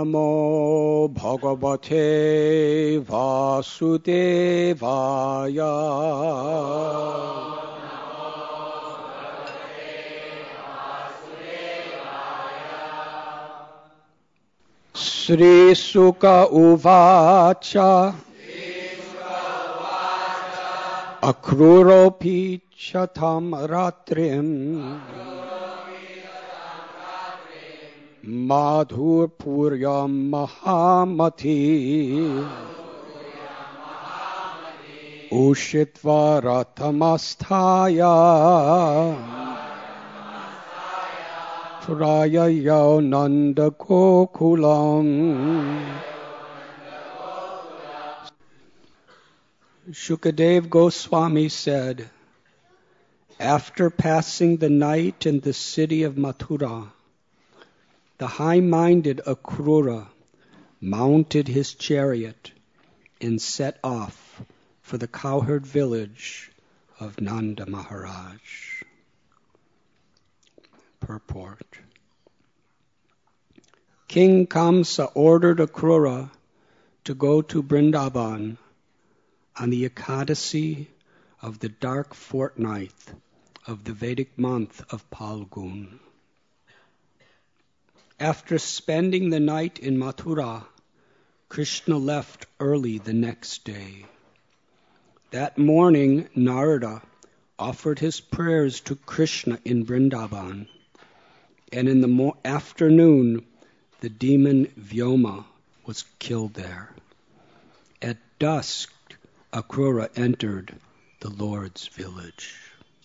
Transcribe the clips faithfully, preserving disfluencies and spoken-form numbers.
Namo Bhagavate Vasudevaya. Sri Sukha Uvacha Akruropi Chatam Ratrim Madhur Puryam Mahamati Ushitva Ratamasthaya Prayaya Nanda Gokulam. Shukadev Goswami said, after passing the night in the city of Mathura, the high-minded Akrura mounted his chariot and set off for the cowherd village of Nanda Maharaj. Purport. King Kamsa ordered Akrura to go to Vrindavan on the Ekadasi of the dark fortnight of the Vedic month of Phalgun. After spending the night in Mathura, Krishna left early the next day. That morning, Narada offered his prayers to Krishna in Vrindavan, and in the mo- afternoon, the demon Vyoma was killed there. At dusk, Akrura entered the Lord's village.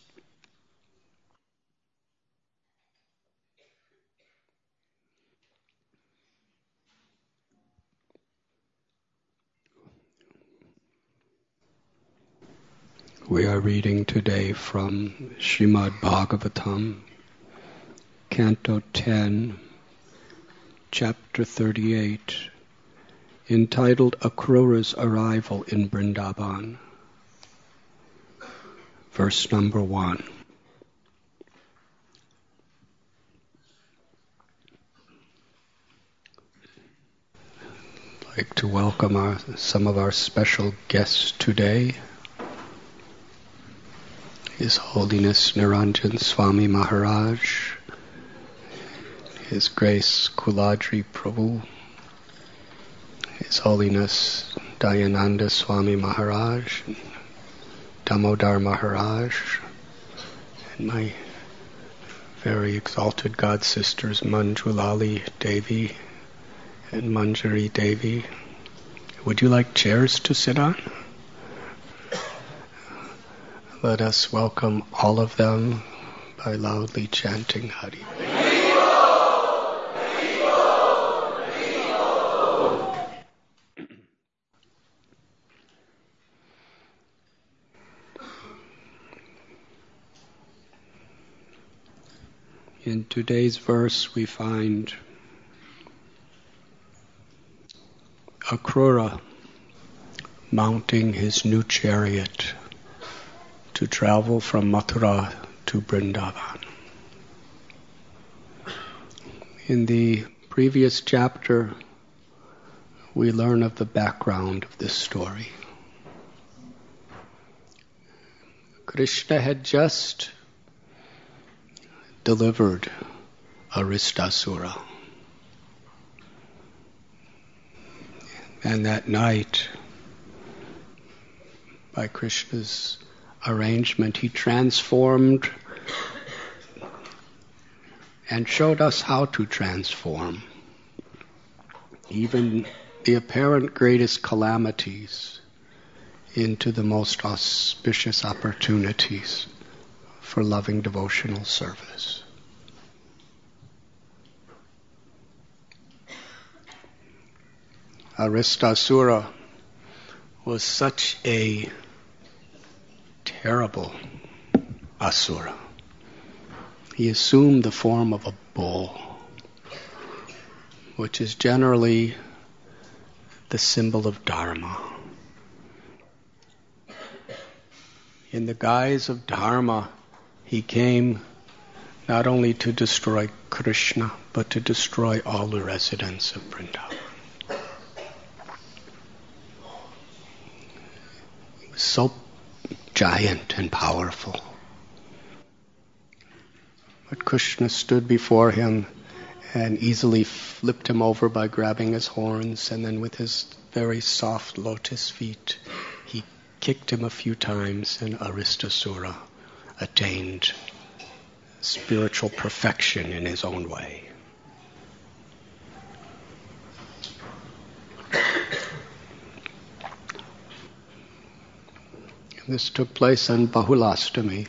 We are reading today from Srimad Bhagavatam, Canto ten, Chapter thirty-eight, entitled Akrura's Arrival in Vrindavan. Verse number one. I'd like to welcome our, some of our special guests today. His Holiness Niranjan Swami Maharaj, His Grace Kuladri Prabhu, His Holiness Dayananda Swami Maharaj, Damodar Maharaj, and my very exalted God sisters Manjulali Devi and Manjari Devi. Would you like chairs to sit on? Let us welcome all of them by loudly chanting Hari. In today's verse we find Akrura mounting his new chariot to travel from Mathura to Vrindavan. In the previous chapter, we learn of the background of this story. Krishna had just delivered Aristasura. And that night, by Krishna's arrangement, he transformed and showed us how to transform even the apparent greatest calamities into the most auspicious opportunities for loving devotional service. Aristasura was such a terrible asura. He assumed the form of a bull, which is generally the symbol of Dharma. In the guise of Dharma, he came not only to destroy Krishna, but to destroy all the residents of Vrindavan. He was so giant and powerful. But Krishna stood before him and easily flipped him over by grabbing his horns, and then with his very soft lotus feet, he kicked him a few times, and Aristasura attained spiritual perfection in his own way. This took place on Bahulastami.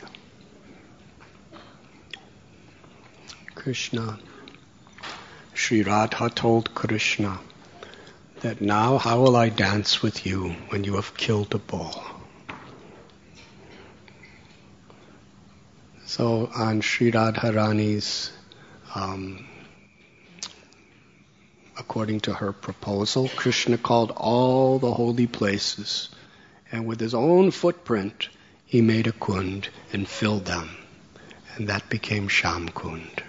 Krishna, Sri Radha told Krishna that now how will I dance with you when you have killed a bull? So on Sri Radharani's, um, according to her proposal, Krishna called all the holy places, and with his own footprint, he made a kund and filled them, and that became Sham Kund.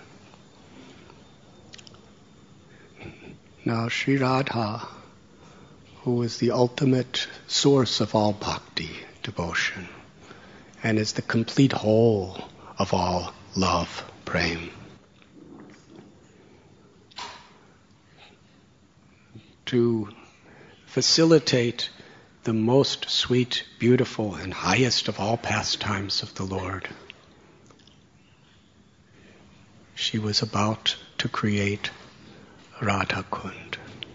Now Sri Radha, who is the ultimate source of all bhakti, devotion, and is the complete whole of all love, prem, to facilitate the most sweet, beautiful, and highest of all pastimes of the Lord, she was about to create Radha Kund.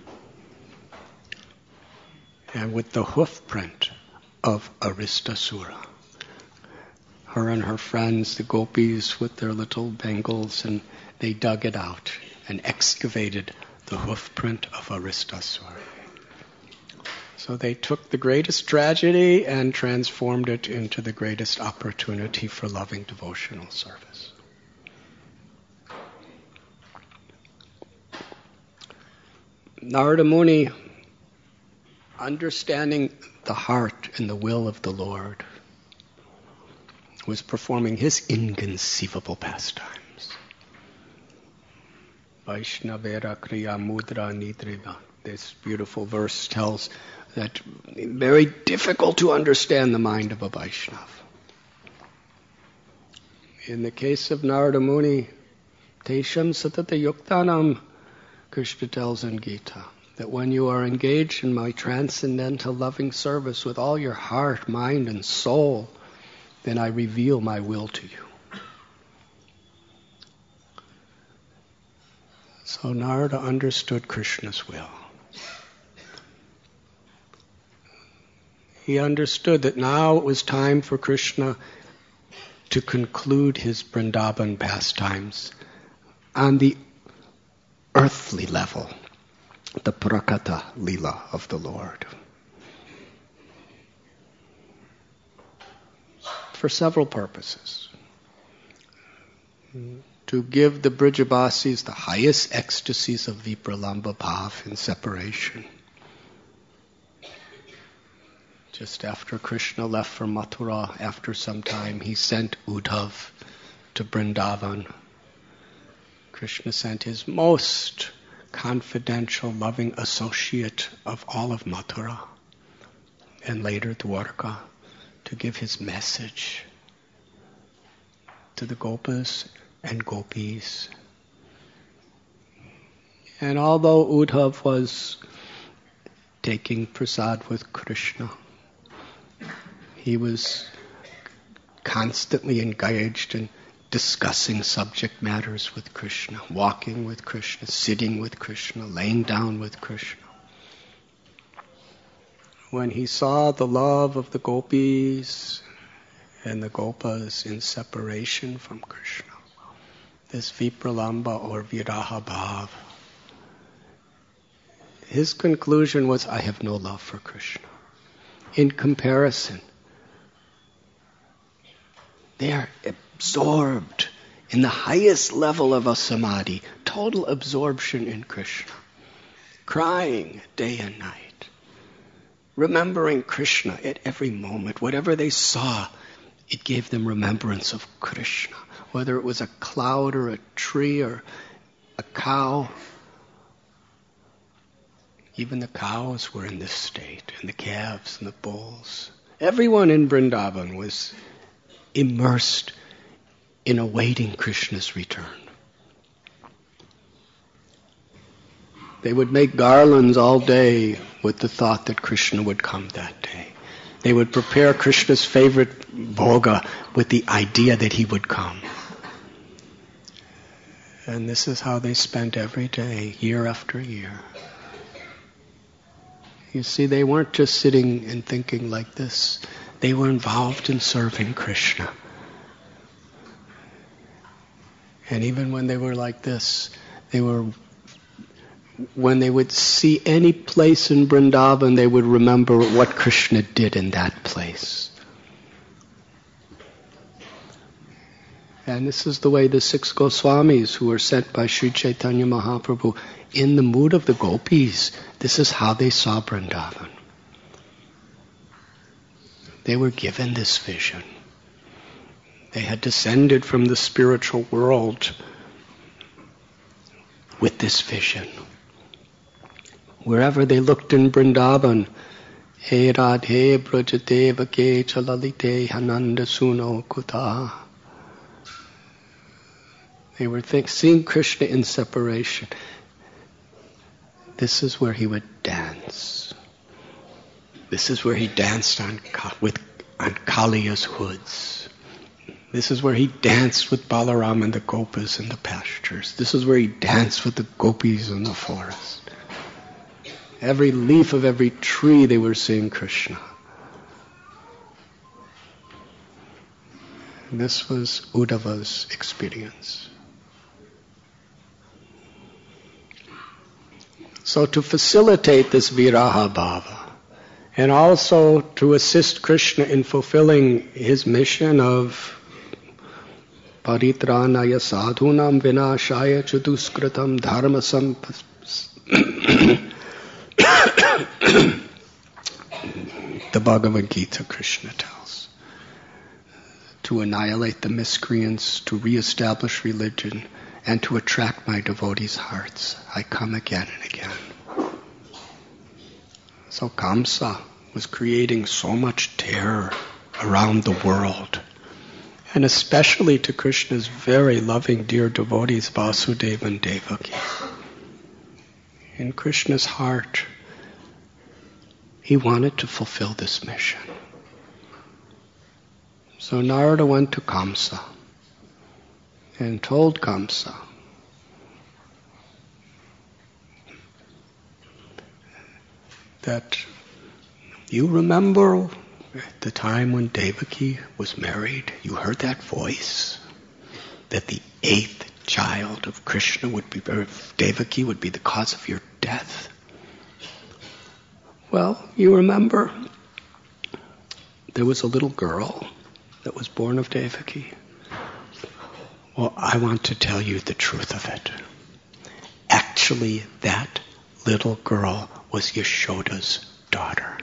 And with the hoof print of Aristasura, her and her friends, the gopis with their little bangles, and they dug it out and excavated the hoof print of Aristasura. So they took the greatest tragedy and transformed it into the greatest opportunity for loving devotional service. Narada Muni, understanding the heart and the will of the Lord, was performing his inconceivable pastimes. Vaishnavera kriya mudra nidriva. This beautiful verse tells that it's very difficult to understand the mind of a Vaishnava. In the case of Narada Muni, Tesham satata yuktanam, Krishna tells in Gita, that when you are engaged in my transcendental loving service with all your heart, mind, and soul, then I reveal my will to you. So Narada understood Krishna's will. He understood that now it was time for Krishna to conclude his Vrindavan pastimes on the earthly level, the prakata lila of the Lord. For several purposes. To give the Brijabasis the highest ecstasies of Vipralamba Bhav in separation. Just after Krishna left for Mathura, after some time, he sent Uddhav to Vrindavan. Krishna sent his most confidential, loving associate of all of Mathura, and later Dwarka, to give his message to the Gopas and Gopis. And although Uddhav was taking prasad with Krishna, he was constantly engaged in discussing subject matters with Krishna, walking with Krishna, sitting with Krishna, laying down with Krishna. When he saw the love of the gopis and the gopas in separation from Krishna, this Vipralamba or Viraha Bhav, his conclusion was, I have no love for Krishna. In comparison, they are absorbed in the highest level of a samadhi, total absorption in Krishna, crying day and night, remembering Krishna at every moment. Whatever they saw, it gave them remembrance of Krishna. whether it was a cloud or a tree or a cow. Even the cows were in this state, and the calves and the bulls. Everyone in Vrindavan was immersed in awaiting Krishna's return. They would make garlands all day with the thought that Krishna would come that day. They would prepare Krishna's favorite bhoga with the idea that he would come. And this is how they spent every day, year after year. You see, they weren't just sitting and thinking like this. They were involved in serving Krishna. And even when they were like this, they were, when they would see any place in Vrindavan, they would remember what Krishna did in that place. And this is the way the six Goswamis who were sent by Sri Chaitanya Mahaprabhu, in the mood of the gopis, this is how they saw Vrindavan. They were given this vision. They had descended from the spiritual world with this vision. Wherever they looked in Vrindavan, He Radhe Brajate Vake Chalalite Hananda Suno Kuta. They were think, seeing Krishna in separation. This is where he would dance. This is where he danced on, with, on Kaliya's hoods. This is where he danced with Balaram and the Gopas in the pastures. This is where he danced with the gopis in the forest. Every leaf of every tree they were seeing Krishna. And this was Uddhava's experience. So to facilitate this viraha bhava, and also to assist Krishna in fulfilling his mission of paritranaya sadhunam vinashaya chaduskritam dharma sampas. The Bhagavad Gita, Krishna tells, to annihilate the miscreants, to reestablish religion, and to attract my devotees' hearts, I come again and again. So Kamsa was creating so much terror around the world, and especially to Krishna's very loving, dear devotees, Vasudeva and Devaki. In Krishna's heart, he wanted to fulfill this mission. So Narada went to Kamsa and told Kamsa that you remember at the time when Devaki was married, you heard that voice that the eighth child of Krishna would be, or Devaki would be the cause of your death. Well, you remember there was a little girl that was born of Devaki. Well, I want to tell you the truth of it. Actually, that little girl was Yashoda's daughter.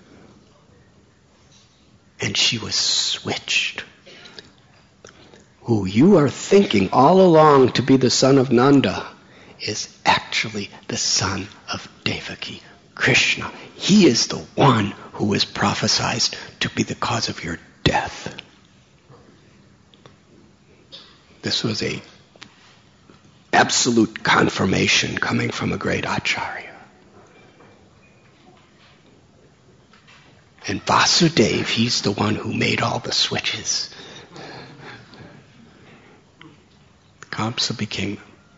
And she was switched. Who you are thinking all along to be the son of Nanda is actually the son of Devaki, Krishna. He is the one who was prophesied to be the cause of your death. This was a absolute confirmation coming from a great Acharya. And Vasudeva, he's the one who made all the switches. Kamsa became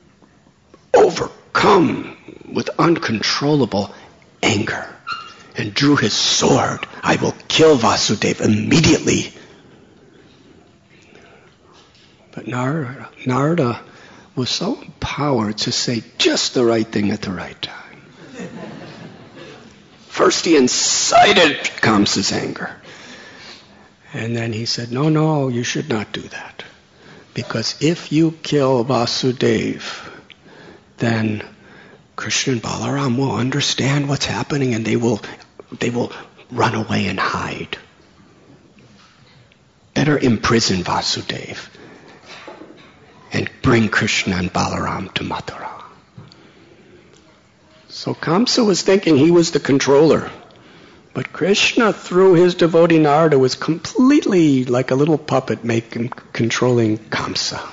overcome with uncontrollable anger and drew his sword. I will kill Vasudeva immediately. But Narada, Narada was so empowered to say just the right thing at the right time. First he incited Kamsa's anger. And then he said, no, no, you should not do that. Because if you kill Vasudeva, then Krishna and Balaram will understand what's happening and they will, they will run away and hide. Better imprison Vasudeva and bring Krishna and Balaram to Mathura. So Kamsa was thinking he was the controller. But Krishna, through his devotee Narada, was completely like a little puppet making, controlling Kamsa.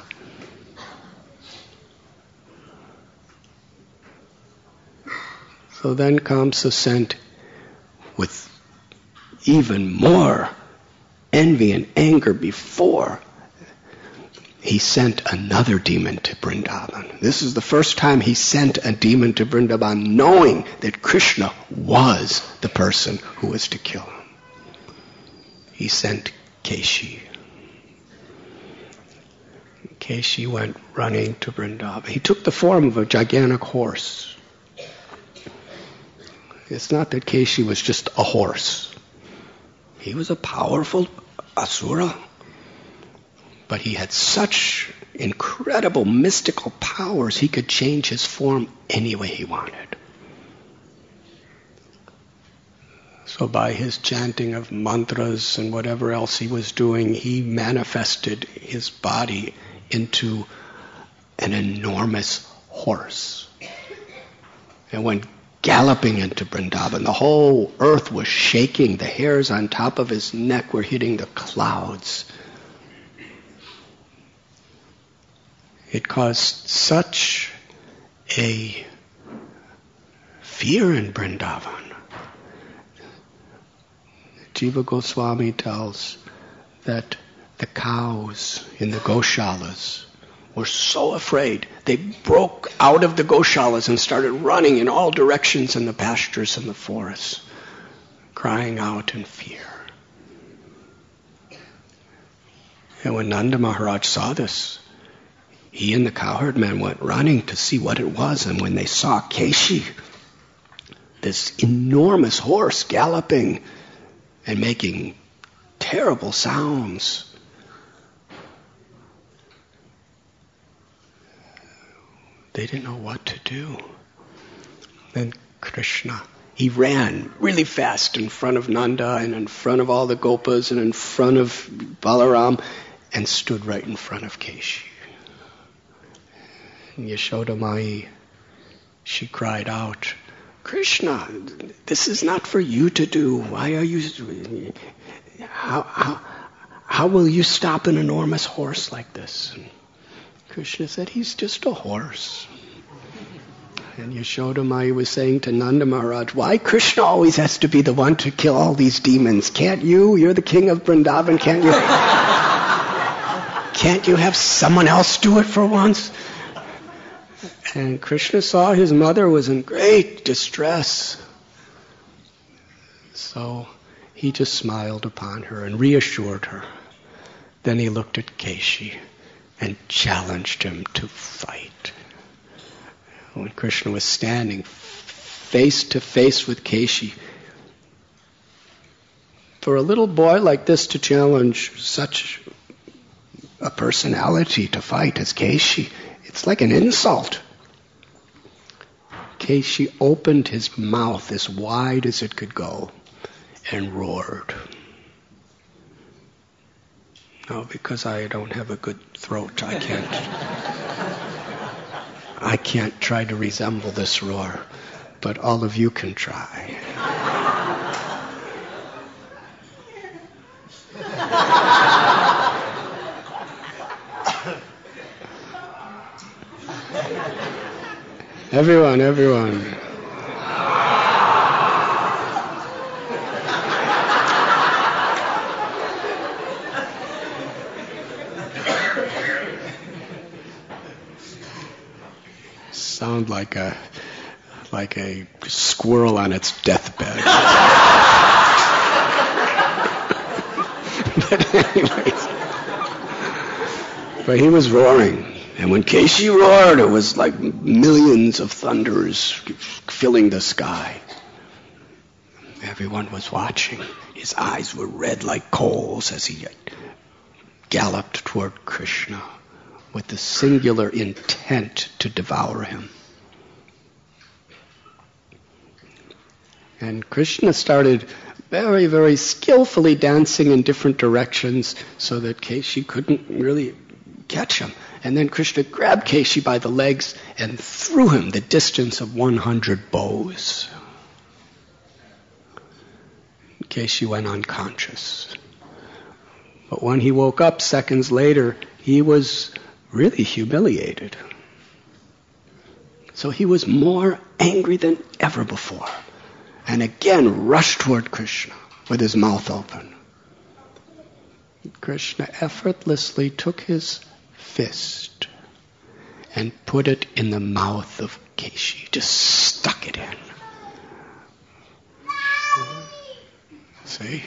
So then Kamsa sent, with even more envy and anger before, he sent another demon to Vrindavan. This is the first time he sent a demon to Vrindavan, knowing that Krishna was the person who was to kill him. He sent Keshi. Keshi went running to Vrindavan. He took the form of a gigantic horse. It's not that Keshi was just a horse. He was a powerful asura. But he had such incredible mystical powers, he could change his form any way he wanted. So by his chanting of mantras and whatever else he was doing, he manifested his body into an enormous horse. And went galloping into Vrindavan. The whole earth was shaking. The hairs on top of his neck were hitting the clouds. It caused such a fear in Vrindavan. Jiva Goswami tells that the cows in the Goshalas were so afraid, they broke out of the Goshalas and started running in all directions in the pastures and the forests, crying out in fear. And when Nanda Maharaj saw this, he and the cowherd men went running to see what it was, and when they saw Keshi, this enormous horse galloping and making terrible sounds, they didn't know what to do. Then Krishna, he ran really fast in front of Nanda and in front of all the Gopas and in front of Balaram and stood right in front of Keshi. Yashoda Mai, she cried out, Krishna, this is not for you to do. Why are you... How, how, how will you stop an enormous horse like this? And Krishna said, he's just a horse. And Yashoda Mai was saying to Nanda Maharaj, why Krishna always has to be the one to kill all these demons? Can't you? You're the king of Vrindavan. Can't you? Can't you have someone else do it for once? And Krishna saw his mother was in great distress. So he just smiled upon her and reassured her. Then he looked at Keshi and challenged him to fight. When Krishna was standing face to face with Keshi, for a little boy like this to challenge such a personality to fight as Keshi, it's like an insult. Keshi opened his mouth as wide as it could go and roared. Now, because I don't have a good throat, I can't I can't try to resemble this roar, but all of you can try. Everyone, everyone. Sound like a like a squirrel on its deathbed. But anyways, but he was roaring. And when Keshi roared, it was like millions of thunders filling the sky. Everyone was watching. His eyes were red like coals as he galloped toward Krishna with the singular intent to devour him. And Krishna started very, very skillfully dancing in different directions so that Keshi couldn't really catch him. And then Krishna grabbed Keshi by the legs and threw him the distance of one hundred bows. Keshi went unconscious. But when he woke up seconds later, he was really humiliated. So he was more angry than ever before, and again rushed toward Krishna with his mouth open. Krishna effortlessly took his fist and put it in the mouth of Keshi, just stuck it in. See?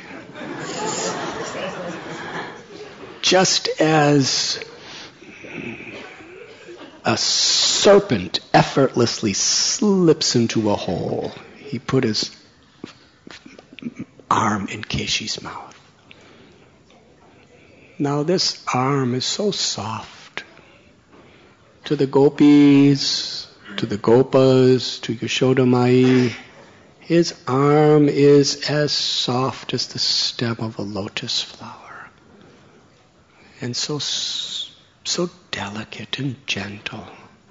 Just as a serpent effortlessly slips into a hole, he put his arm in Keshi's mouth. Now this arm is so soft. To the gopis, to the gopas, to Yashoda Mai, his arm is as soft as the stem of a lotus flower. And so, so delicate and gentle.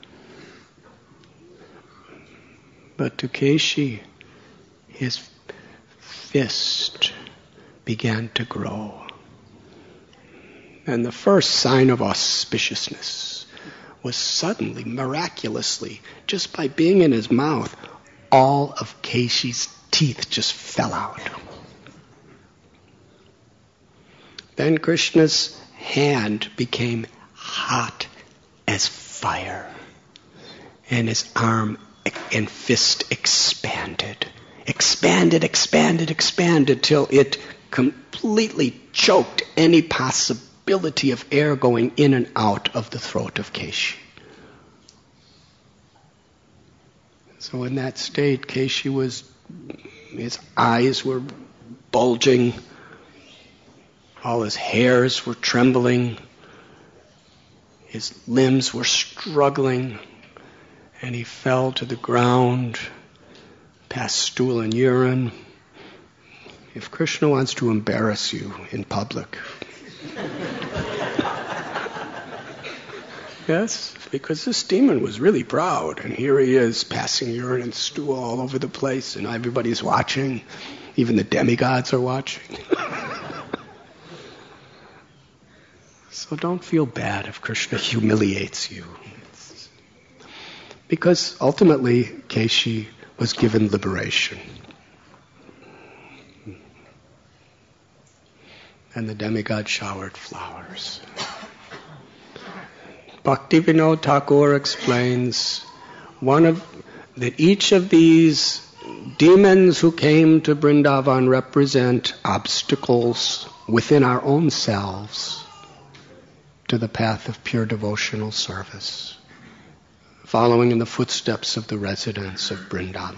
But to Keshi, his fist began to grow. And the first sign of auspiciousness was suddenly, miraculously, just by being in his mouth, all of Keshi's teeth just fell out. Then Krishna's hand became hot as fire, and his arm and fist expanded, expanded, expanded, expanded, till it completely choked any possibility of air going in and out of the throat of Keshi. So in that state, Keshi was, his eyes were bulging, all his hairs were trembling, his limbs were struggling, and he fell to the ground, past stool and urine. If Krishna wants to embarrass you in public, yes, because this demon was really proud, and here he is passing urine and stool all over the place, and everybody's watching. Even the demigods are watching. So don't feel bad if Krishna humiliates you. Because ultimately, Keshi was given liberation. And the demigod showered flowers. Bhaktivinoda Thakur explains one of that each of these demons who came to Vrindavan represent obstacles within our own selves to the path of pure devotional service, following in the footsteps of the residents of Vrindavan.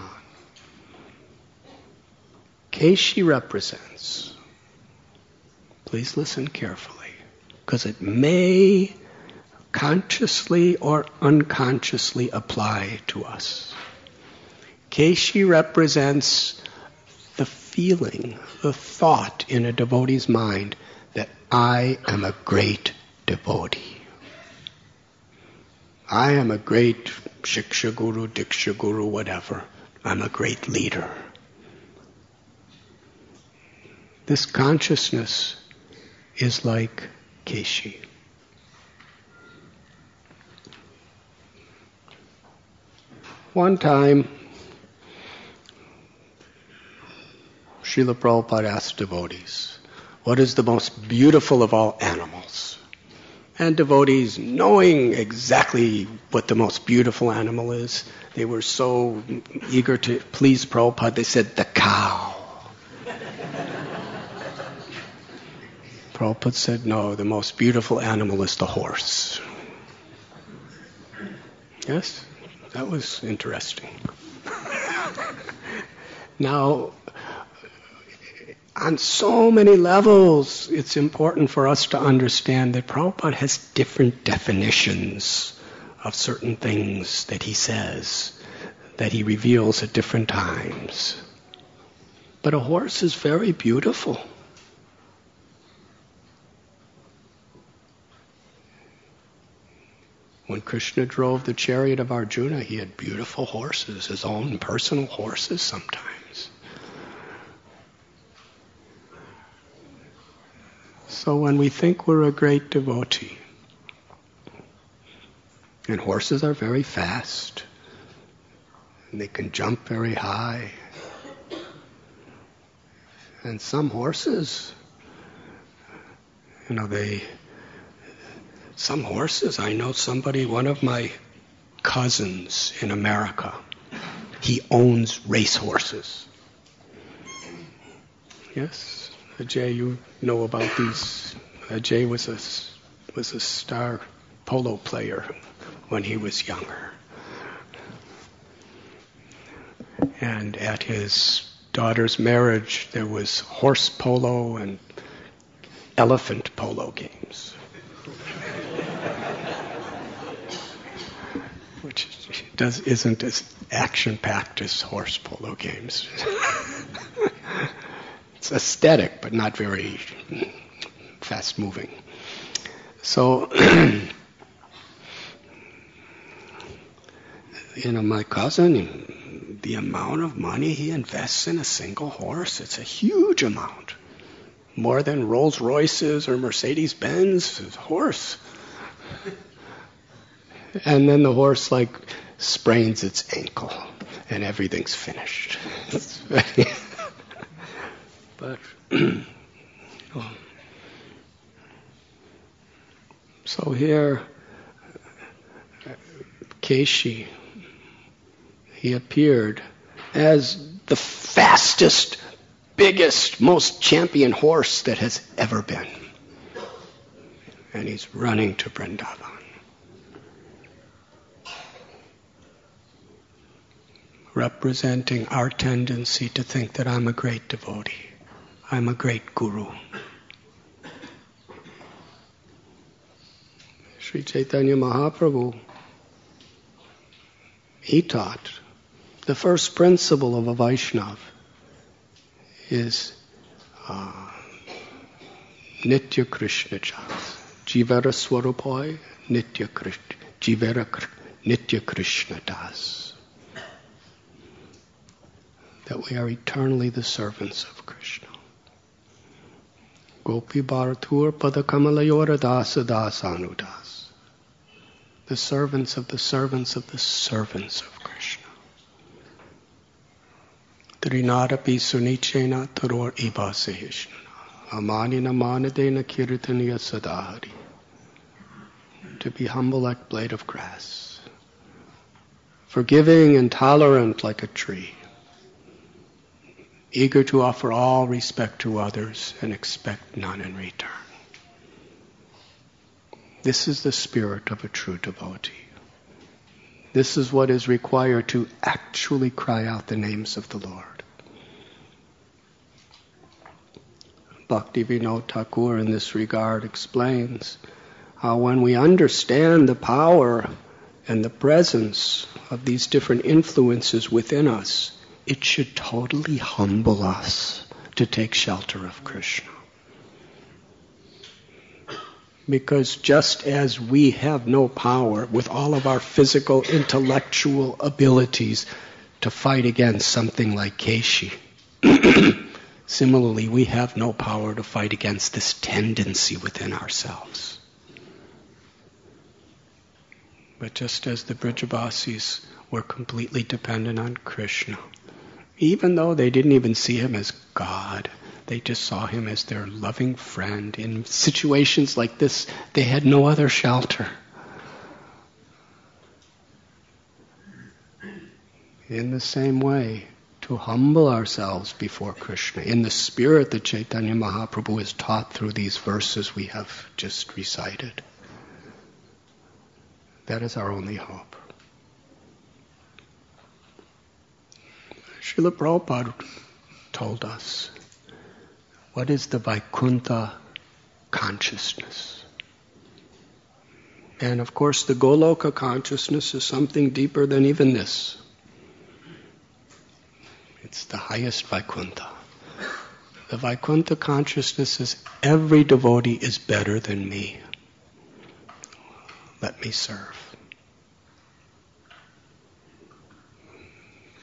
Keshi represents, please listen carefully, because it may consciously or unconsciously apply to us. Keshi represents the feeling, the thought in a devotee's mind that I am a great devotee. I am a great Shiksha Guru, Diksha Guru, whatever. I'm a great leader. This consciousness is like Keshi. One time, Srila Prabhupada asked devotees, what is the most beautiful of all animals? And devotees, knowing exactly what the most beautiful animal is, they were so eager to please Prabhupada, they said, the cow. Prabhupada said, no, the most beautiful animal is the horse. Yes? That was interesting. Now, on so many levels, it's important for us to understand that Prabhupada has different definitions of certain things that he says, that he reveals at different times. But a horse is very beautiful. Krishna drove the chariot of Arjuna, he had beautiful horses, his own personal horses sometimes. So when we think we're a great devotee, and horses are very fast, and they can jump very high, and some horses, you know, they, some horses, I know somebody, one of my cousins in America, he owns race horses. Yes, Ajay, you know about these. Ajay was a, was a star polo player when he was younger. And at his daughter's marriage, there was horse polo and elephant polo games. Which does, isn't as action-packed as horse polo games. It's aesthetic, but not very fast-moving. So, you know, my cousin, the amount of money he invests in a single horse, it's a huge amount. More than Rolls Royces or Mercedes Benz, a horse. And then the horse, like, sprains its ankle, and everything's finished. But, oh. So here, Keshi, he appeared as the fastest, biggest, most champion horse that has ever been. And he's running to Vrindavan. Representing our tendency to think that I'm a great devotee. I'm a great guru. Sri Chaitanya Mahaprabhu, he taught the first principle of a Vaishnava is uh, Nitya Krishna Chas. Jivara Swarupai Nitya Krishna. Jivara Nitya Krishna Das. That we are eternally the servants of Krishna. Gopi Bharatur Padakamalayora Dasa Dasanudas. The servants of the servants of the servants of Krishna. Trinadapi Sunichena Taror Ibasahishnana. Amanina Manadena Kirtaniya Sadahari. To be humble like blade of grass. Forgiving and tolerant like a tree. Eager to offer all respect to others and expect none in return. This is the spirit of a true devotee. This is what is required to actually cry out the names of the Lord. Bhaktivinoda Thakur in this regard explains how when we understand the power and the presence of these different influences within us, it should totally humble us to take shelter of Krishna. Because just as we have no power with all of our physical, intellectual abilities to fight against something like Keshi, similarly, we have no power to fight against this tendency within ourselves. But just as the Brijabasis were completely dependent on Krishna, even though they didn't even see him as God, they just saw him as their loving friend. In situations like this, they had no other shelter. In the same way, to humble ourselves before Krishna, in the spirit that Chaitanya Mahaprabhu has taught through these verses we have just recited. That is our only hope. Srila Prabhupada told us, what is the Vaikuntha consciousness? And of course the Goloka consciousness is something deeper than even this. It's the highest Vaikuntha. The Vaikuntha consciousness is every devotee is better than me. Let me serve.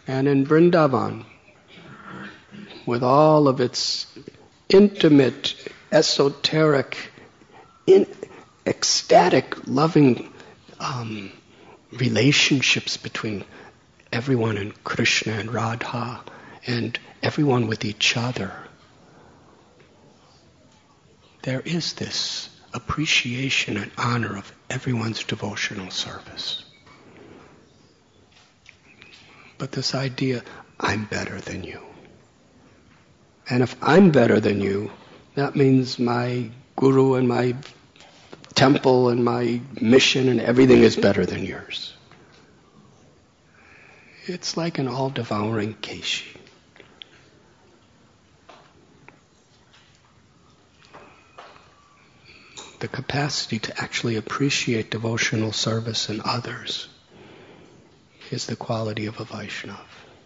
And in Vrindavan, with all of its intimate, esoteric, in, ecstatic, loving um, relationships between everyone and Krishna and Radha, and everyone with each other, there is this appreciation and honor of everyone's devotional service. But this idea, I'm better than you. And if I'm better than you, that means my guru and my temple and my mission and everything is better than yours. It's like an all-devouring Keshi. The capacity to actually appreciate devotional service in others is the quality of a Vaishnava.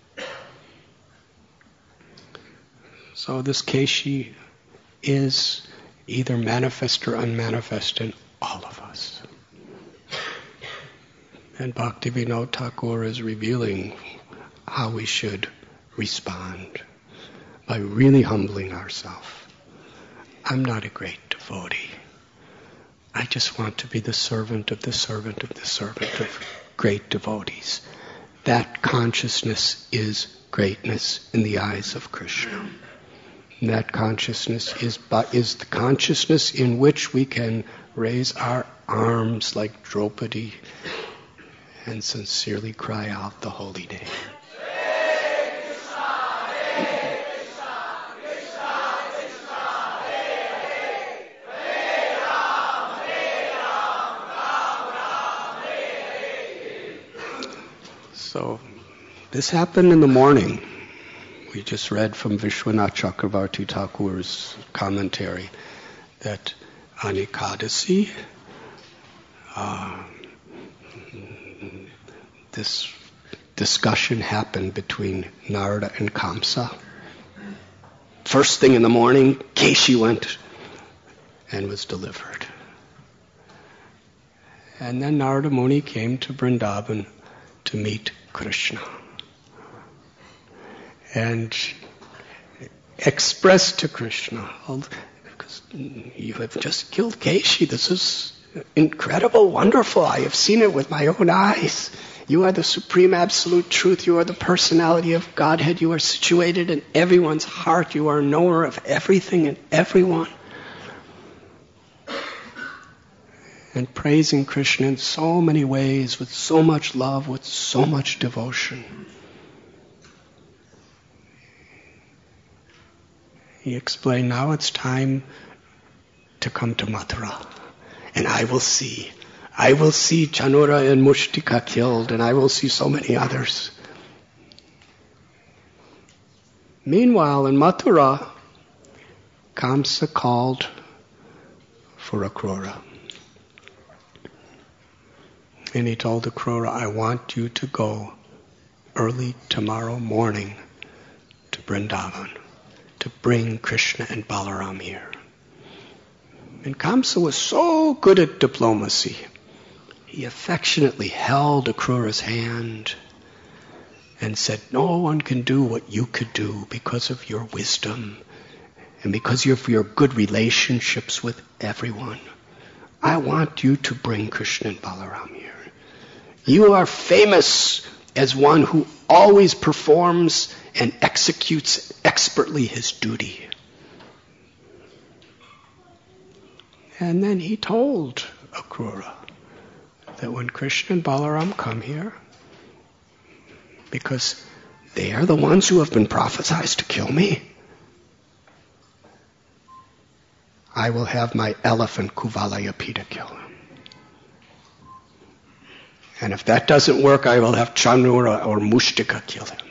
So this Keshi is either manifest or unmanifest in all of us. And Bhaktivinoda Thakur is revealing how we should respond by really humbling ourselves. I'm not a great devotee. I just want to be the servant of the servant of the servant of great devotees. That consciousness is greatness in the eyes of Krishna. And that consciousness is, is the consciousness in which we can raise our arms like Draupadi and sincerely cry out the holy name. So this happened in the morning. We just read from Vishwanath Chakravarti Thakur's commentary that on Ekadasi, uh, this discussion happened between Narada and Kamsa. First thing in the morning, Keshi went and was delivered. And then Narada Muni came to Vrindavan to meet Krishna. And expressed to Krishna, because you have just killed Keshi. This is incredible, wonderful. I have seen it with my own eyes. You are the supreme absolute truth. You are the personality of Godhead. You are situated in everyone's heart. You are a knower of everything and everyone. And praising Krishna in so many ways, with so much love, with so much devotion. He explained, now it's time to come to Mathura. And I will see. I will see Chanura and Mushtika killed, and I will see so many others. Meanwhile, in Mathura, Kamsa called for Akrura. And he told Akrura, I want you to go early tomorrow morning to Vrindavan to bring Krishna and Balaram here. And Kamsa was so good at diplomacy. He affectionately held Akrura's hand and said, no one can do what you could do because of your wisdom and because of your good relationships with everyone. I want you to bring Krishna and Balaram here. You are famous as one who always performs and executes expertly his duty. And then he told Akrura that when Krishna and Balaram come here, because they are the ones who have been prophesied to kill me, I will have my elephant Kuvalayapita kill him. And if that doesn't work, I will have Chanura or Mushtika kill him.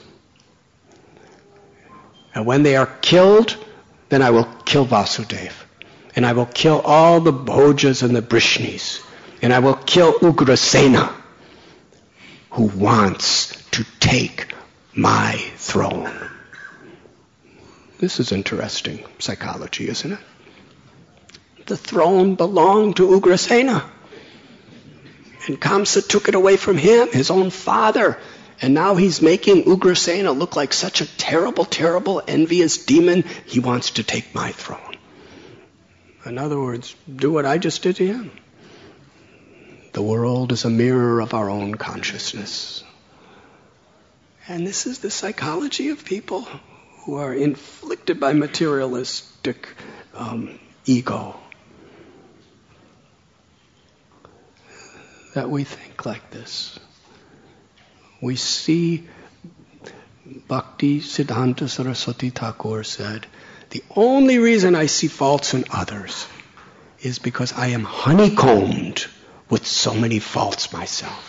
And when they are killed, then I will kill Vasudeva. And I will kill all the Bhojas and the Brishnis. And I will kill Ugrasena, who wants to take my throne. This is interesting psychology, isn't it? The throne belonged to Ugrasena. And Kamsa took it away from him, his own father. And now he's making Ugrasena look like such a terrible, terrible, envious demon. He wants to take my throne. In other words, do what I just did to him. The world is a mirror of our own consciousness. And this is the psychology of people who are inflicted by materialistic um, ego. That we think like this. We see, Bhakti Siddhanta Saraswati Thakur said, the only reason I see faults in others is because I am honeycombed with so many faults myself.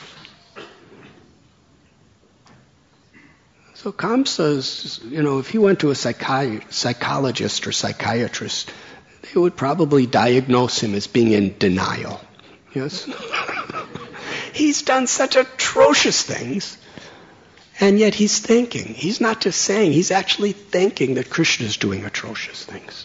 So Kamsa's, you know, if he went to a psychi- psychologist or psychiatrist, they would probably diagnose him as being in denial. Yes? He's done such atrocious things, and yet he's thinking. He's not just saying, he's actually thinking that Krishna is doing atrocious things.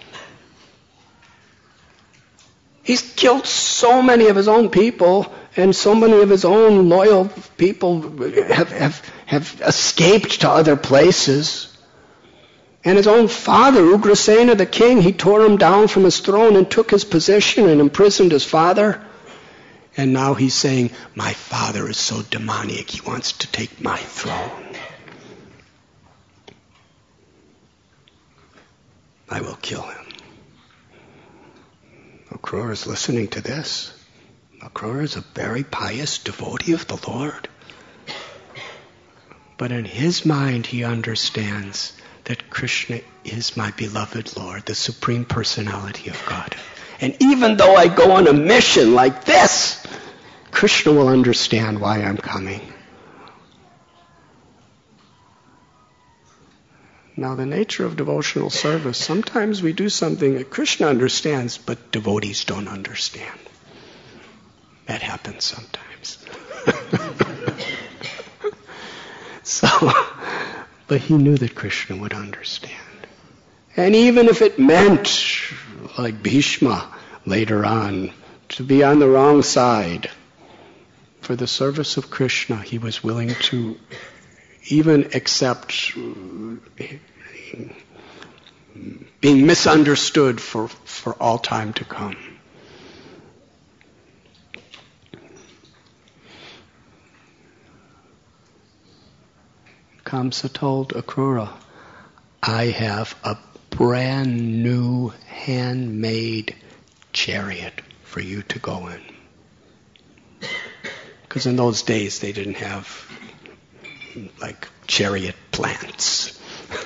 He's killed so many of his own people, and so many of his own loyal people have, have, have escaped to other places. And his own father, Ugrasena, the king, he tore him down from his throne and took his position and imprisoned his father. And now he's saying, my father is so demoniac, he wants to take my throne. I will kill him. Akrura is listening to this. Akrura is a very pious devotee of the Lord. But in his mind he understands that Krishna is my beloved Lord, the Supreme Personality of God. And even though I go on a mission like this, Krishna will understand why I'm coming. Now, the nature of devotional service, sometimes we do something that Krishna understands, but devotees don't understand. That happens sometimes. So, but he knew that Krishna would understand. And even if it meant, like Bhishma later on, to be on the wrong side, for the service of Krishna, he was willing to even accept being misunderstood for, for all time to come. Kamsa told Akrura, I have a brand new handmade chariot for you to go in. Because in those days they didn't have like chariot plants.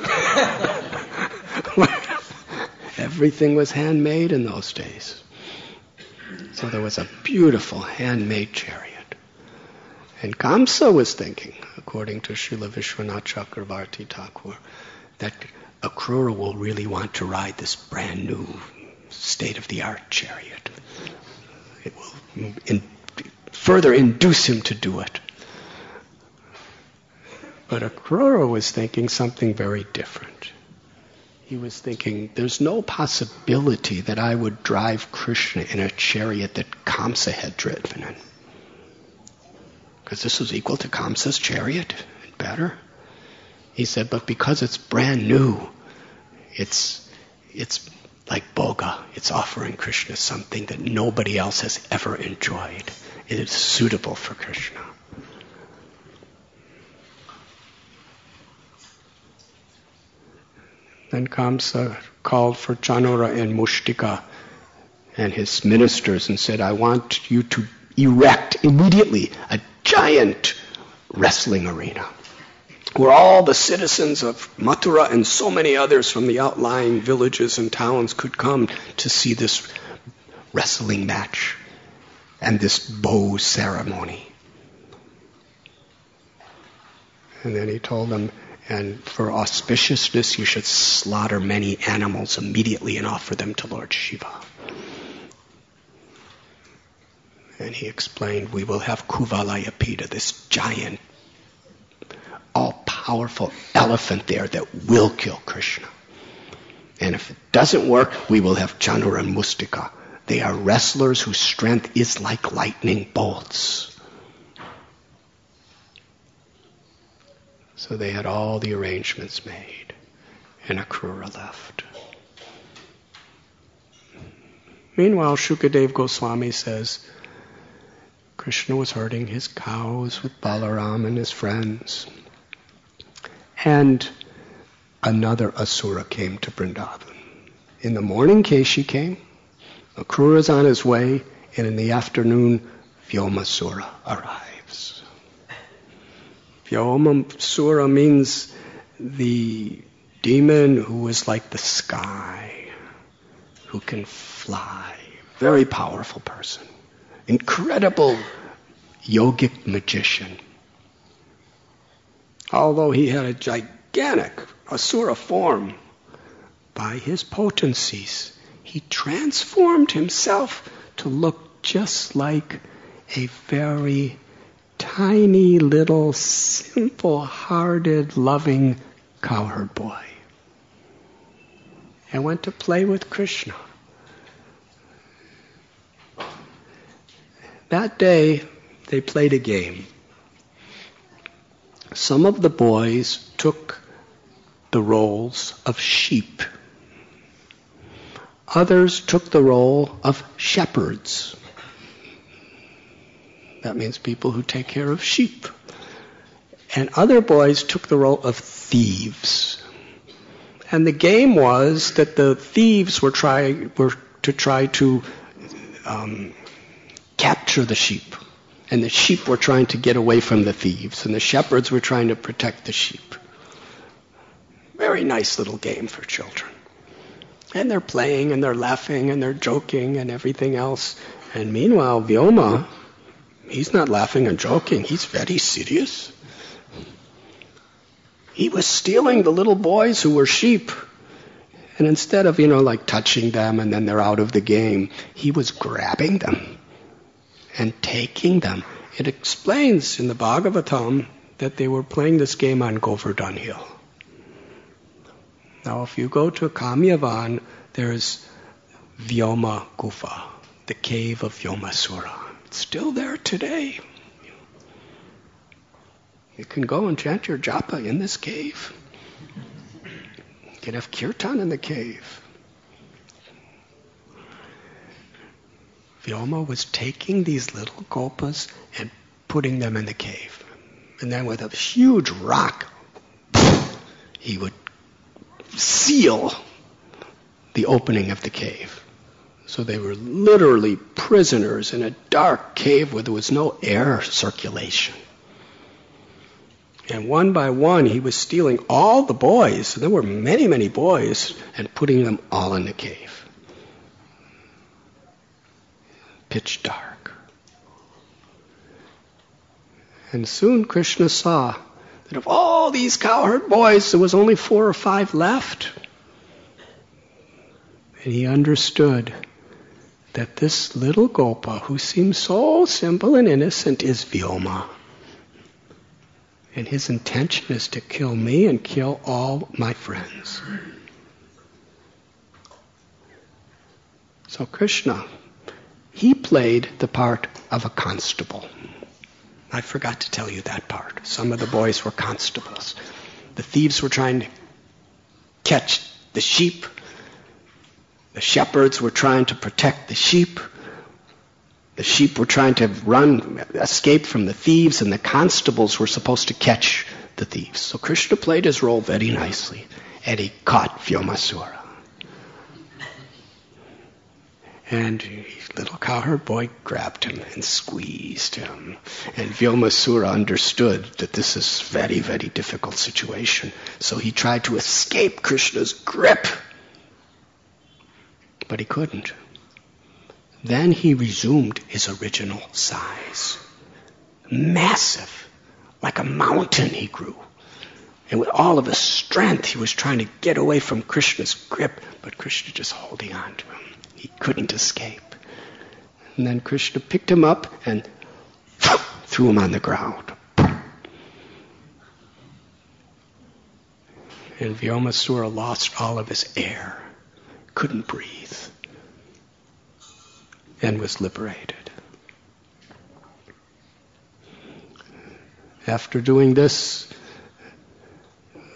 Everything was handmade in those days. So there was a beautiful handmade chariot. And Kamsa was thinking, according to Srila Vishwanath Chakravarti Thakur, that Akrura will really want to ride this brand new state-of-the-art chariot. It will in, further induce him to do it. But Akrura was thinking something very different. He was thinking, there's no possibility that I would drive Krishna in a chariot that Kamsa had driven in. Because this was equal to Kamsa's chariot, and better. He said, but because it's brand new, it's it's like Bhoga. It's offering Krishna something that nobody else has ever enjoyed. It is suitable for Krishna. Then Kamsa called for Chanura and Mushtika and his ministers and said, I want you to erect immediately a giant wrestling arena where all the citizens of Mathura and so many others from the outlying villages and towns could come to see this wrestling match and this bow ceremony. And then he told them, and for auspiciousness you should slaughter many animals immediately and offer them to Lord Shiva. And he explained, we will have Kuvalayapita, this giant, all-powerful elephant there that will kill Krishna. And if it doesn't work, we will have Chanura and Mustika. They are wrestlers whose strength is like lightning bolts. So they had all the arrangements made, and Akrura left. Meanwhile, Shukadev Goswami says, Krishna was herding his cows with Balaram and his friends. And another Asura came to Vrindavan. In the morning, Keshi came. Akrura's on his way. And in the afternoon, Vyomasura arrives. Vyomasura means the demon who is like the sky, who can fly. Very powerful person. Incredible yogic magician. Although he had a gigantic Asura form, by his potencies, he transformed himself to look just like a very tiny little simple-hearted, loving cowherd boy. And went to play with Krishna. That day, they played a game. Some of the boys took the roles of sheep. Others took the role of shepherds. That means people who take care of sheep. And other boys took the role of thieves. And the game was that the thieves were try were to try to um, capture the sheep. And the sheep were trying to get away from the thieves. And the shepherds were trying to protect the sheep. Very nice little game for children. And they're playing and they're laughing and they're joking and everything else. And meanwhile, Vyoma, he's not laughing and joking. He's very serious. He was stealing the little boys who were sheep. And instead of, you know, like touching them and then they're out of the game, he was grabbing them and taking them. It explains in the Bhagavatam that they were playing this game on Govardhan Hill. Now, if you go to Kamyavan, there's Vyoma Gufa, the cave of Vyomasura. It's still there today. You can go and chant your japa in this cave. You can have kirtan in the cave. Vyoma was taking these little gopas and putting them in the cave. And then with a huge rock, he would seal the opening of the cave. So they were literally prisoners in a dark cave where there was no air circulation. And one by one, he was stealing all the boys. There were many, many boys, and putting them all in the cave. Pitch dark. And soon Krishna saw that of all these cowherd boys, there was only four or five left. And he understood that this little Gopa, who seems so simple and innocent, is Vyoma. And his intention is to kill me and kill all my friends. So Krishna, he played the part of a constable. I forgot to tell you that part. Some of the boys were constables. The thieves were trying to catch the sheep. The shepherds were trying to protect the sheep. The sheep were trying to run, escape from the thieves, and the constables were supposed to catch the thieves. So Krishna played his role very nicely, and he caught Vyomasura. And little cowherd boy grabbed him and squeezed him. And Vyomasura understood that this is a very, very difficult situation. So he tried to escape Krishna's grip. But he couldn't. Then he resumed his original size. Massive. Like a mountain he grew. And with all of his strength, he was trying to get away from Krishna's grip, but Krishna just holding on to him. He couldn't escape. And then Krishna picked him up and threw him on the ground. And Vyomasura lost all of his air, couldn't breathe, and was liberated. After doing this,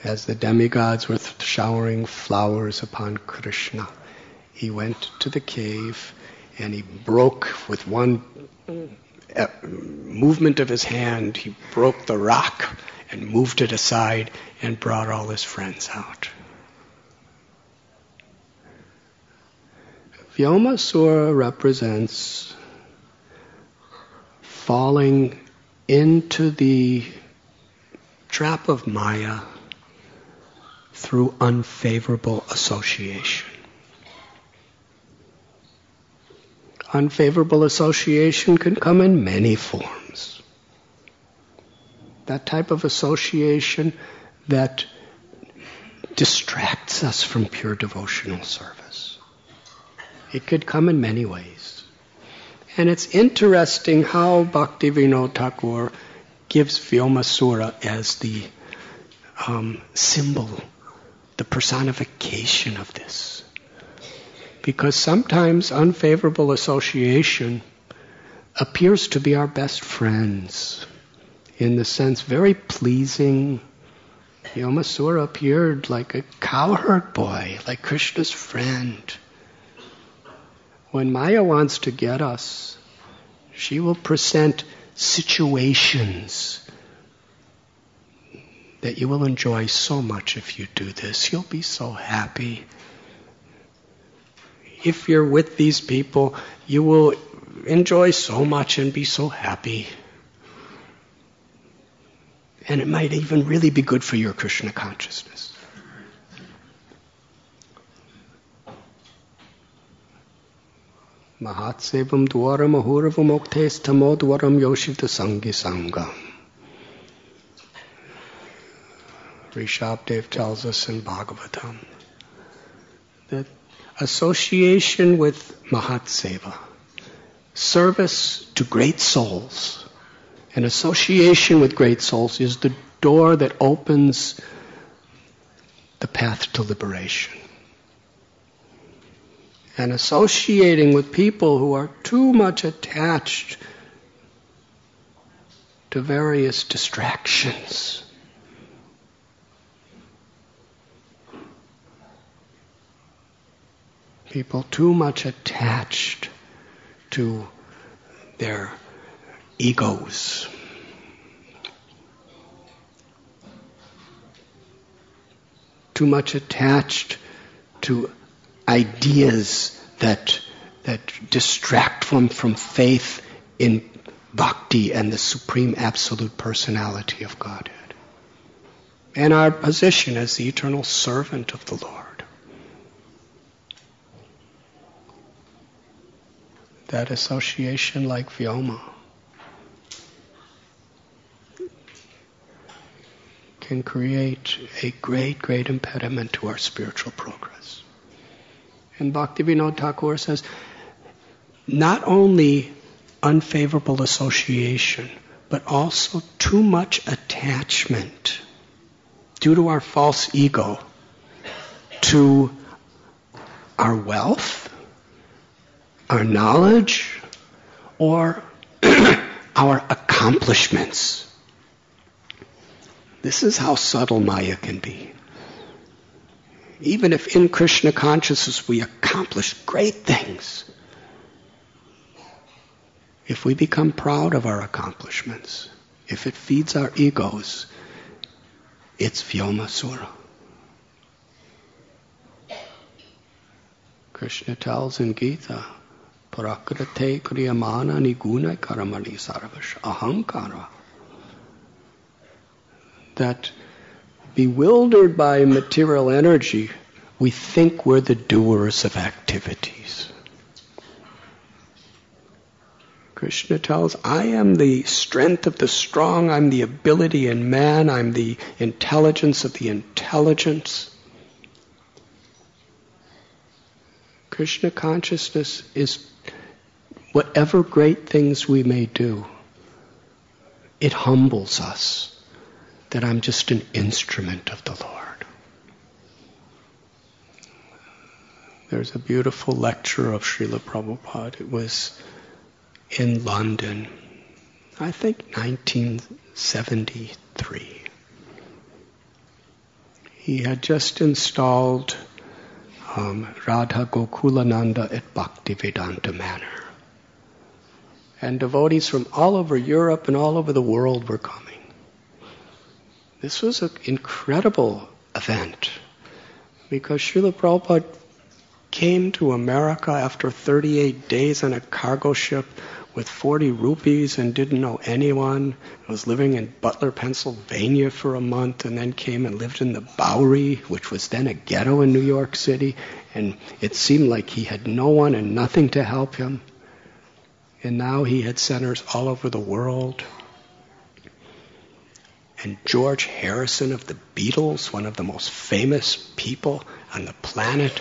as the demigods were showering flowers upon Krishna, he went to the cave and he broke with one movement of his hand, he broke the rock and moved it aside and brought all his friends out. Vyomasura represents falling into the trap of Maya through unfavorable association. Unfavorable association can come in many forms. That type of association that distracts us from pure devotional service. It could come in many ways. And it's interesting how Bhaktivinoda Thakur gives Vyomasura as the um, symbol, the personification of this. Because sometimes unfavorable association appears to be our best friends. In the sense, very pleasing. Vyomasura appeared like a cowherd boy, like Krishna's friend. When Maya wants to get us, she will present situations that you will enjoy so much if you do this. You'll be so happy. If you're with these people, you will enjoy so much and be so happy. And it might even really be good for your Krishna consciousness. Mahatsevam dwaram ahuravam oktes tamo dwaram yoshita sangi sangam. Rishabdev tells us in Bhagavatam that association with Mahatseva, service to great souls, and association with great souls is the door that opens the path to liberation. And associating with people who are too much attached to various distractions, people too much attached to their egos, too much attached to ideas that that distract from, from faith in bhakti and the supreme absolute personality of Godhead, and our position as the eternal servant of the Lord. That association, like Vyoma, can create a great, great impediment to our spiritual progress. And Bhaktivinoda Thakur says, not only unfavorable association, but also too much attachment due to our false ego to our wealth, our knowledge, or our accomplishments. This is how subtle Maya can be. Even if in Krishna consciousness we accomplish great things, if we become proud of our accomplishments, if it feeds our egos, it's Vyomasura. Krishna tells in Gita, Prakrite kriyamana niguna karamani sarvash ahankara. That bewildered by material energy, we think we're the doers of activities. Krishna tells, I am the strength of the strong, I'm the ability in man, I'm the intelligence of the intelligence. Krishna consciousness is whatever great things we may do, it humbles us that I'm just an instrument of the Lord. There's a beautiful lecture of Srila Prabhupada. It was in London, I think nineteen seventy-three. he had just installed um, Radha Gokulananda at Bhaktivedanta Manor. And devotees from all over Europe and all over the world were coming. This was an incredible event because Srila Prabhupada came to America after thirty-eight days on a cargo ship with forty rupees and didn't know anyone. I was living in Butler, Pennsylvania for a month and then came and lived in the Bowery, which was then a ghetto in New York City. And it seemed like he had no one and nothing to help him. And now he had centers all over the world. And George Harrison of the Beatles, one of the most famous people on the planet,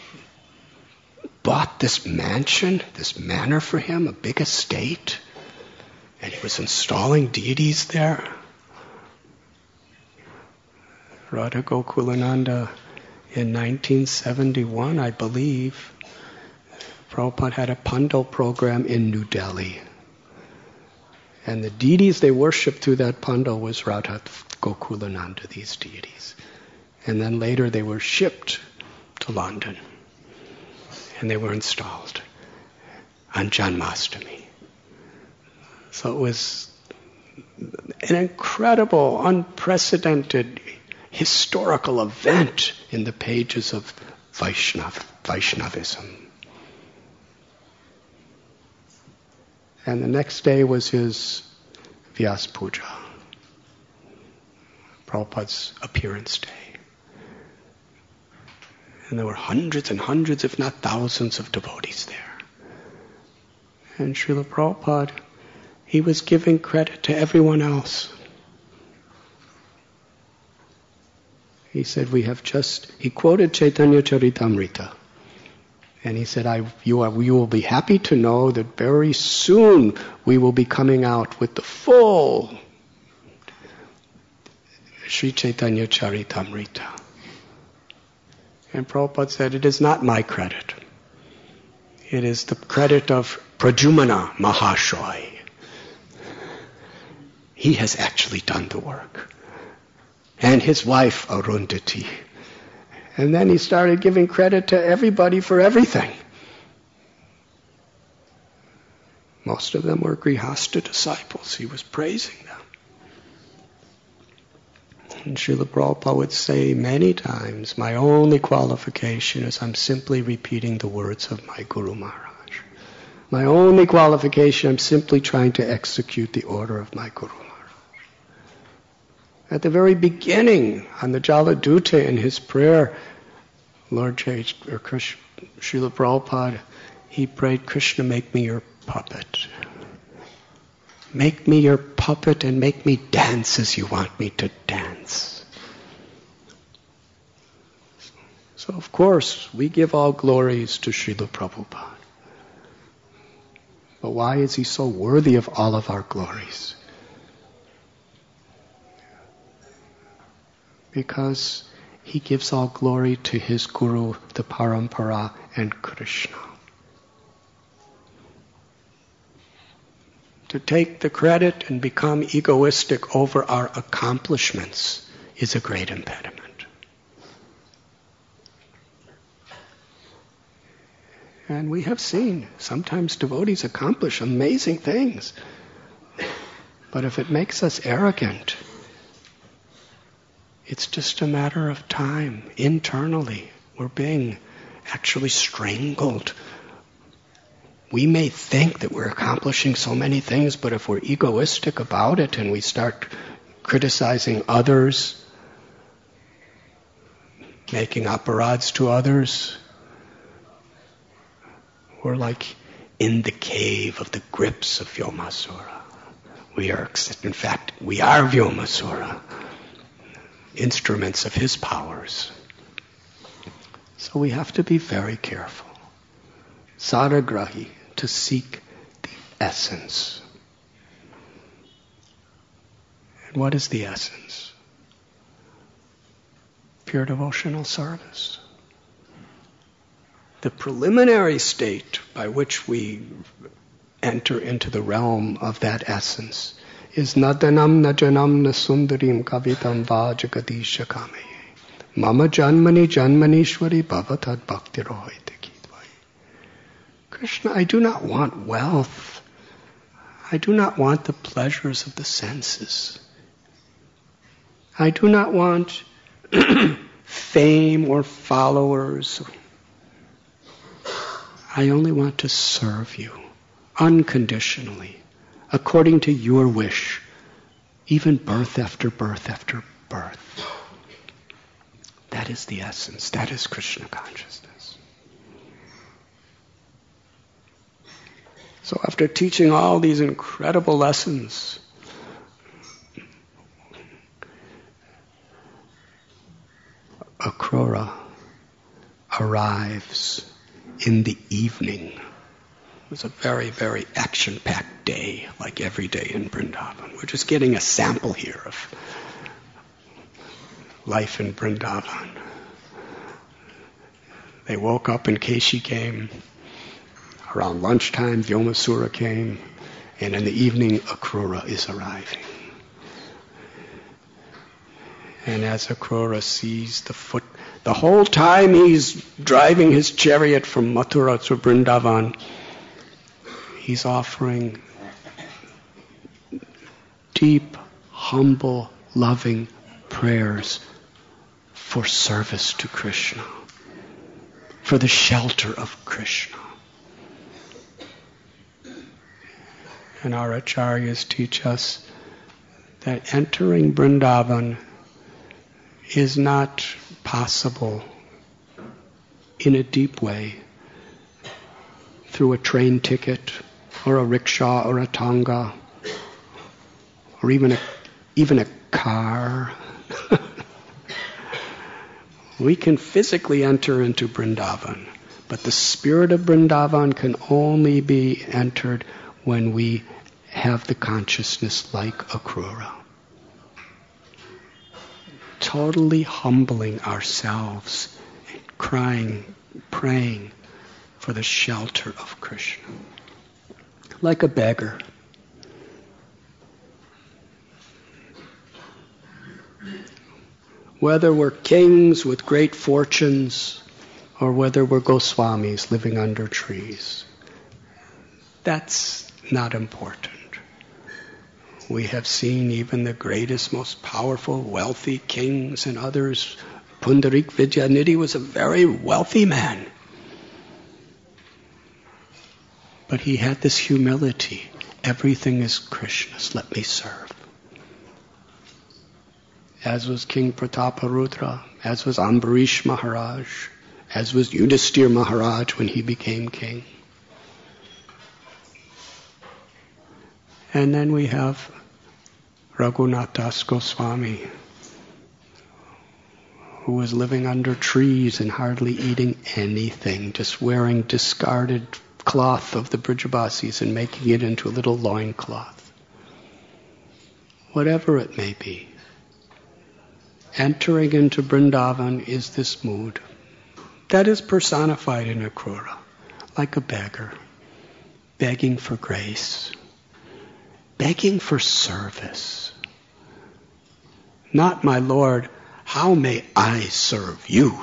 bought this mansion, this manor for him, a big estate, and he was installing deities there. Radha Gokulananda, in nineteen seventy-one, I believe, Prabhupada had a Pandal program in New Delhi. And the deities they worshipped through that Pandal was Radha Gokulananda, these deities. And then later they were shipped to London. And they were installed on Janmashtami. So it was an incredible, unprecedented, historical event in the pages of Vaishnav, Vaishnavism. And the next day was his Vyas Puja, Prabhupada's appearance day. And there were hundreds and hundreds, if not thousands, of devotees there. And Srila Prabhupada, he was giving credit to everyone else. He said, we have just, he quoted Chaitanya Charitamrita. And he said, I, you, are, you will be happy to know that very soon we will be coming out with the full Sri Chaitanya Charitamrita. And Prabhupada said, it is not my credit. It is the credit of Prajumana Mahashoy. He has actually done the work. And his wife, Arundhati. And then he started giving credit to everybody for everything. Most of them were Grihastha disciples. He was praising them. And Srila Prabhupada would say many times, my only qualification is I'm simply repeating the words of my Guru Maharaj. My only qualification, I'm simply trying to execute the order of my Guru Maharaj. At the very beginning, on the Jaladuta in his prayer, Lord J. or Krishna, Srila Prabhupada, he prayed, Krishna, make me your puppet. Make me your puppet and make me dance as you want me to dance. So of course, we give all glories to Srila Prabhupada. But why is he so worthy of all of our glories? Because he gives all glory to his Guru, the Parampara, and Krishna. To take the credit and become egoistic over our accomplishments is a great impediment. And we have seen sometimes devotees accomplish amazing things. But if it makes us arrogant, it's just a matter of time. Internally, we're being actually strangled. We may think that we're accomplishing so many things, but if we're egoistic about it and we start criticizing others, making aparads to others, we're like in the cave of the grips of Vyomasura. We are, in fact, we are Vyomasura, instruments of his powers. So we have to be very careful. Saragrahi, to seek the essence. And what is the essence? Pure devotional service. The preliminary state by which we enter into the realm of that essence is nadanam najanam nasundarim kavitam va jagadisha kameye. Mama janmani janmanishwari bhavatad bhaktirohite kidvai. Krishna, I do not want wealth. I do not want the pleasures of the senses. I do not want fame or followers. I only want to serve you unconditionally, according to your wish, even birth after birth after birth. That is the essence. That is Krishna consciousness. So after teaching all these incredible lessons, Akrura arrives in the evening. It was a very, very action-packed day, like every day in Vrindavan. We're just getting a sample here of life in Vrindavan. They woke up and Keshi came. Around lunchtime, Vyomasura came. And in the evening, Akrura is arriving. And as Akrura sees the foot, the whole time he's driving his chariot from Mathura to Vrindavan, he's offering deep, humble, loving prayers for service to Krishna, for the shelter of Krishna. And our acharyas teach us that entering Vrindavan is not possible in a deep way through a train ticket or a rickshaw or a tanga or even a, even a car. We can physically enter into Vrindavan, but the spirit of Vrindavan can only be entered when we have the consciousness like Akrura. Totally humbling ourselves and crying, praying for the shelter of Krishna. Like a beggar. Whether we're kings with great fortunes or whether we're Goswamis living under trees, that's not important. We have seen even the greatest, most powerful, wealthy kings and others. Pundarik Vidyanidhi was a very wealthy man. But he had this humility. Everything is Krishna's. Let me serve. As was King Prataparudra, as was Ambarish Maharaj, as was Yudhisthira Maharaj when he became king. And then we have Raghunath Das Goswami, who was living under trees and hardly eating anything, just wearing discarded cloth of the Brijabasis and making it into a little loincloth. Whatever it may be, entering into Vrindavan is this mood. That is personified in Akrura, like a beggar, begging for grace, begging for service. Not, my Lord, how may I serve you?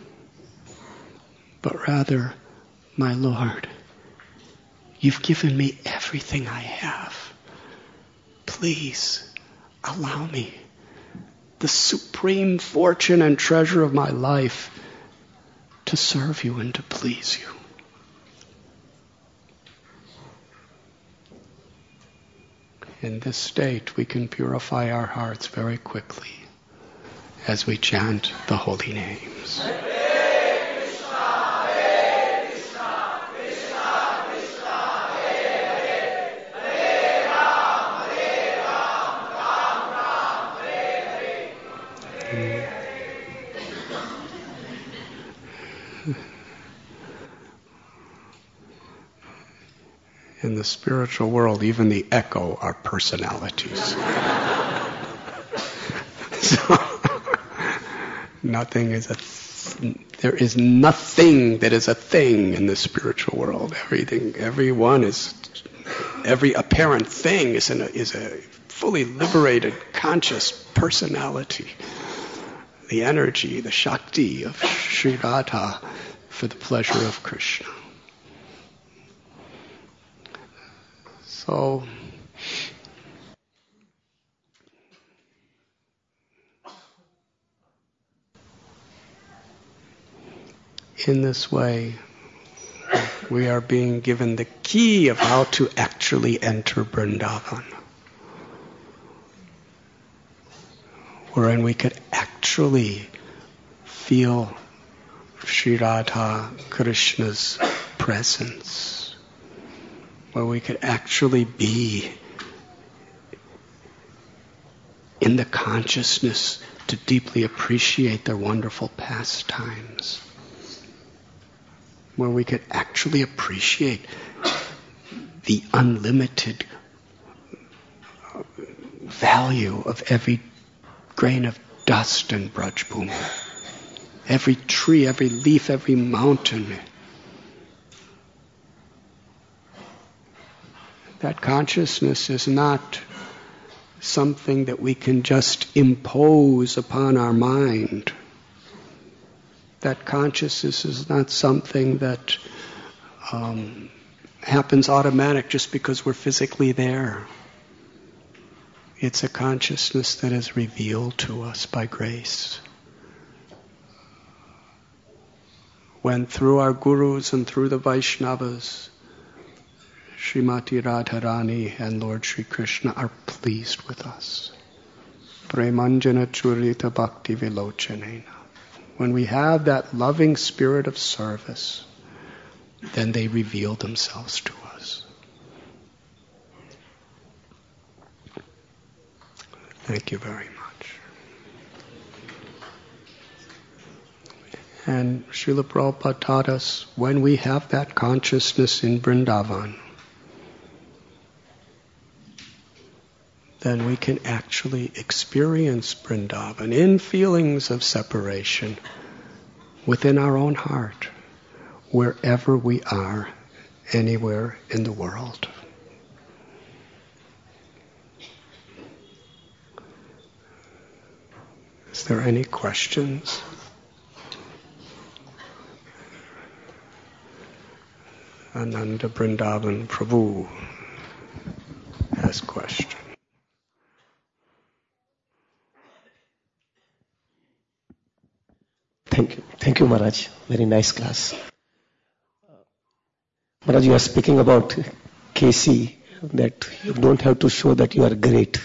But rather, my Lord, you've given me everything I have. Please allow me the supreme fortune and treasure of my life to serve you and to please you. In this state, we can purify our hearts very quickly as we chant the holy names. In the spiritual world, even the echo are personalities. So, nothing is a th- there is nothing that is a thing in the spiritual world. Everything, everyone is, every apparent thing is, an, is a fully liberated, conscious personality. the energy, the Shakti of Sri Radha for the pleasure of Krishna. So, in this way, we are being given the key of how to actually enter Vrindavan, wherein we could actually feel Sri Radha Krishna's presence, where we could actually be in the consciousness to deeply appreciate their wonderful pastimes, where we could actually appreciate the unlimited value of every grain of dust in Braj Bhumi, every tree, every leaf, every mountain. That consciousness is not something that we can just impose upon our mind. That consciousness is not something that um, happens automatic just because we're physically there. It's a consciousness that is revealed to us by grace. When through our gurus and through the Vaishnavas, Srimati Radharani and Lord Sri Krishna are pleased with us. Premanjana Churita Bhakti Vilochanena. When we have that loving spirit of service, then they reveal themselves to us. Thank you very much. And Srila Prabhupada taught us, when we have that consciousness in Vrindavan, then we can actually experience Vrindavan in feelings of separation within our own heart, wherever we are, anywhere in the world. Is there any questions? Ananda Vrindavan Prabhu has questions. Thank you. Thank you, Maharaj. Very nice class. Maharaj, you are speaking about K C, that you don't have to show that you are great.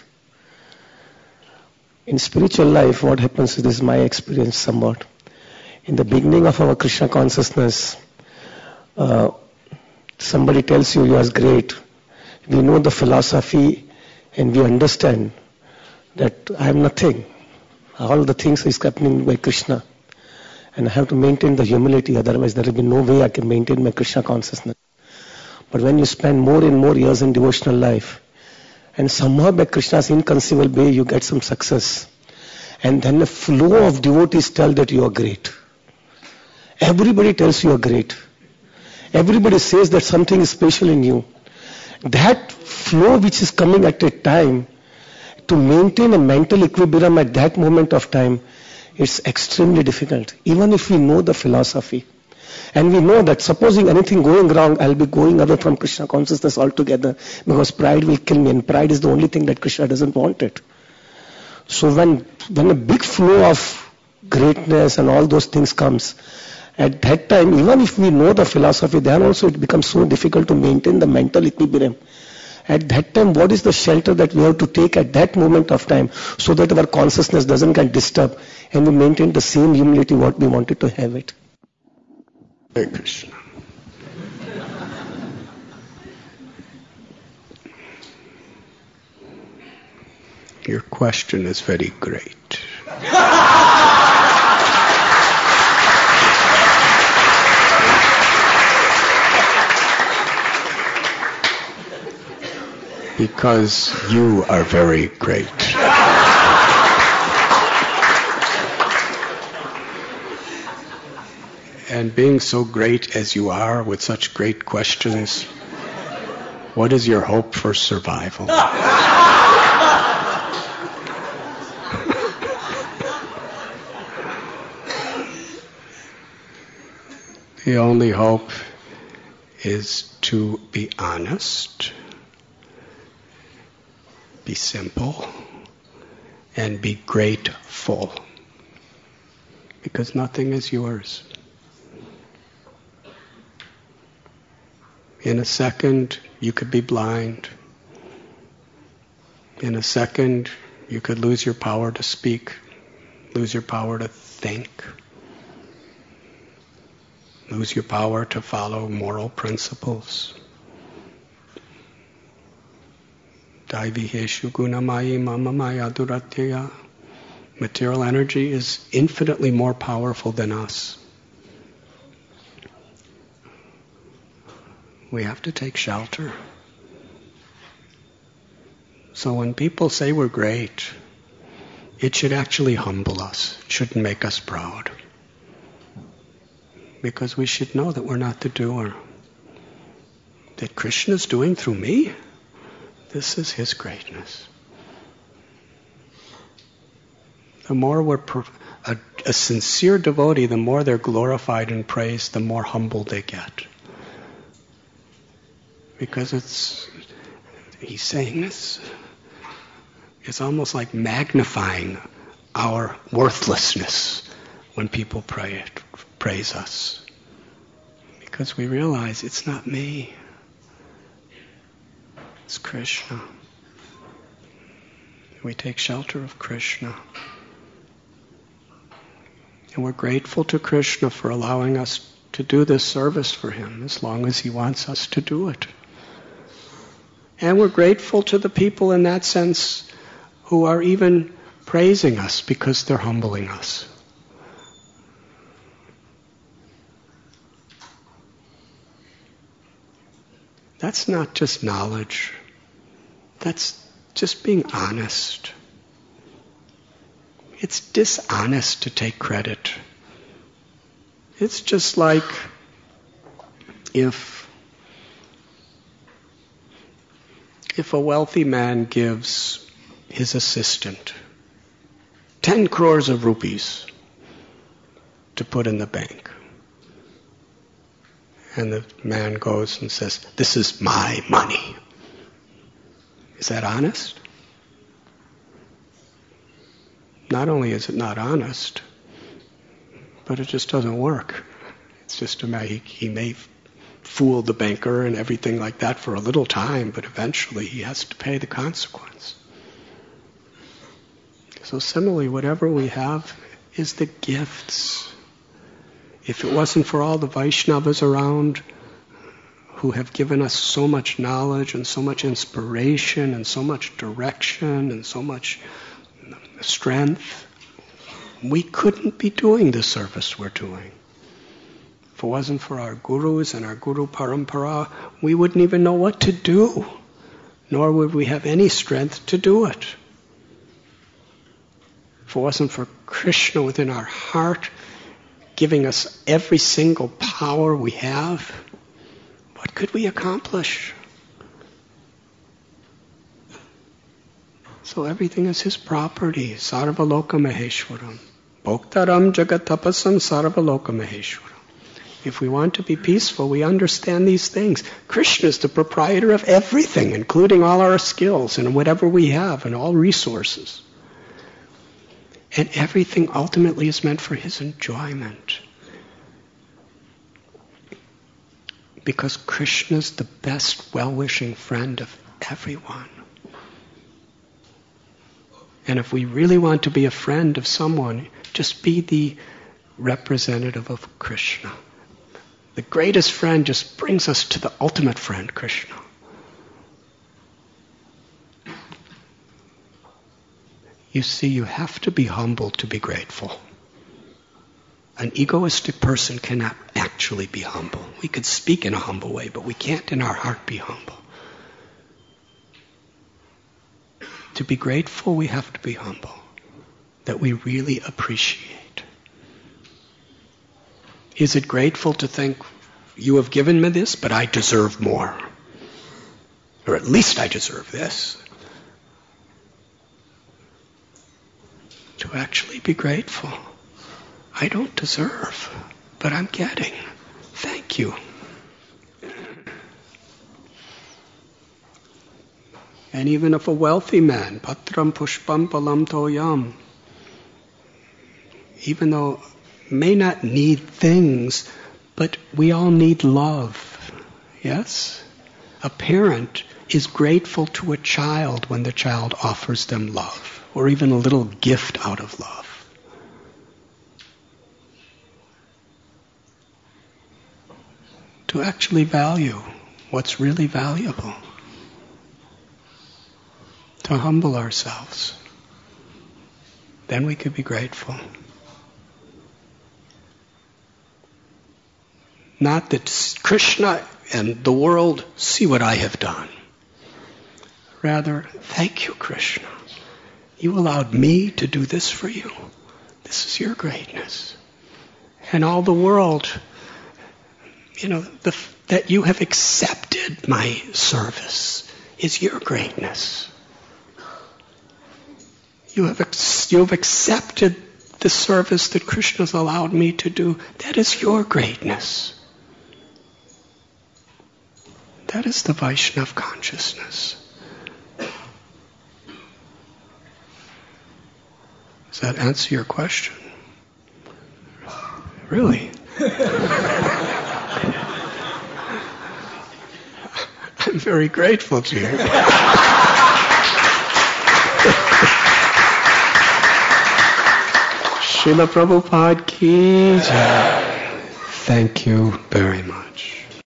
In spiritual life, what happens, this is my experience somewhat. In the beginning of our Krishna consciousness, uh, somebody tells you you are great. We know the philosophy and we understand that I am nothing. All the things is happening by Krishna. And I have to maintain the humility, otherwise there will be no way I can maintain my Krishna consciousness. But when you spend more and more years in devotional life, and somehow by Krishna's inconceivable way you get some success, and then a flow of devotees tell that you are great. Everybody tells you are great. Everybody says that something is special in you. That flow which is coming at a time, to maintain a mental equilibrium at that moment of time, it's extremely difficult, even if we know the philosophy. And we know that supposing anything going wrong, I'll be going away from Krishna consciousness altogether, because pride will kill me, and pride is the only thing that Krishna doesn't want it. So when, when a big flow of greatness and all those things comes, at that time, even if we know the philosophy, then also it becomes so difficult to maintain the mental equilibrium. At that time, what is the shelter that we have to take at that moment of time, so that our consciousness doesn't get disturbed and we maintain the same humility what we wanted to have it? Hare Krishna. Your question is very great. Because you are very great. And being so great as you are, with such great questions, what is your hope for survival? The only hope is to be honest, be simple, and be grateful. Because nothing is yours. In a second, you could be blind. In a second, you could lose your power to speak, lose your power to think, lose your power to follow moral principles. Daiviheshu gunamayi mamamaya duratya. Material energy is infinitely more powerful than us. We have to take shelter. So when people say we're great, it should actually humble us. It shouldn't make us proud. Because we should know that we're not the doer. That Krishna is doing through me, this is his greatness. The more we're a, a sincere devotee, the more they're glorified and praised, the more humble they get. Because it's, he's saying this, it's almost like magnifying our worthlessness when people pray, praise us. Because we realize it's not me, it's Krishna. We take shelter of Krishna. And we're grateful to Krishna for allowing us to do this service for him, as long as he wants us to do it. And we're grateful to the people in that sense who are even praising us because they're humbling us. That's not just knowledge. That's just being honest. It's dishonest to take credit. It's just like if if a wealthy man gives his assistant ten crores of rupees to put in the bank. And the man goes and says, "This is my money." Is that honest? Not only is it not honest, but it just doesn't work. It's just a matter, he, he may fool the banker and everything like that for a little time, but eventually he has to pay the consequence. So similarly, whatever we have is the gifts. If it wasn't for all the Vaishnavas around who have given us so much knowledge and so much inspiration and so much direction and so much strength, we couldn't be doing the service we're doing. If it wasn't for our gurus and our guru parampara, we wouldn't even know what to do, nor would we have any strength to do it. If it wasn't for Krishna within our heart, giving us every single power we have, what could we accomplish? So everything is his property. Sarvaloka Maheshwaram. Bhoktaram Jagatapasam Sarvaloka Maheshwaram. If we want to be peaceful, we understand these things. Krishna is the proprietor of everything, including all our skills and whatever we have and all resources. And everything ultimately is meant for his enjoyment. Because Krishna is the best well-wishing friend of everyone. And if we really want to be a friend of someone, just be the representative of Krishna. The greatest friend just brings us to the ultimate friend, Krishna. You see, you have to be humble to be grateful. An egoistic person cannot actually be humble. We could speak in a humble way, but we can't in our heart be humble. To be grateful, we have to be humble. That we really appreciate. Is it grateful to think, you have given me this, but I deserve more? Or at least I deserve this. To actually be grateful. I don't deserve, but I'm getting. thank you. And even if a wealthy man, patram pushpam palam toyam, even though may not need things, but we all need love. Yes? A parent is grateful to a child when the child offers them love, or even a little gift out of love. To actually value what's really valuable. To humble ourselves. Then we could be grateful. Not that Krishna and the world see what I have done. Rather, thank you, Krishna. You allowed me to do this for you. This is your greatness. And all the world, you know, the, that you have accepted my service is your greatness. You have, you have accepted the service that Krishna has allowed me to do. That is your greatness. That is the Vaishnava consciousness. Does that answer your question? Really? I'm very grateful to you. Srila Prabhupada ki jai. Thank you very much.